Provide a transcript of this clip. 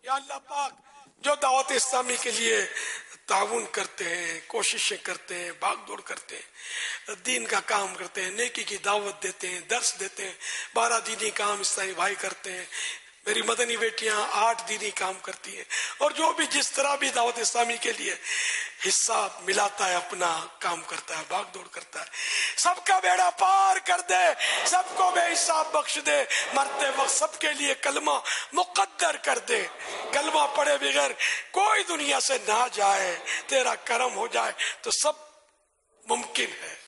या अल्लाह पाक जो दावत इस्लामी के लिए ताउन करते हैं, कोशिशें करते हैं, भाग दौड़ करते हैं, दीन का काम करते हैं, नेकी की दावत देते हैं, दर्स देते हैं, 12 दीनी काम इस्लामी भाई करते हैं, मेरी मदनी बेटियां 8 दीनी काम करती हैं, और जो भी जिस तरह भी दावत इस्लामी के लिए हिस्सा मिलाता है, अपना काम करता है, भाग दौड़ करता है, सबका बेड़ा पार कर दे, सबको बेहिसाब बख्श दे, मरते वक्त सबके लिए कलमा मुकद्दर कर दे, कलमा पढ़े बगैर कोई दुनिया से ना जाए, तेरा करम हो जाए तो सब मुमकिन है।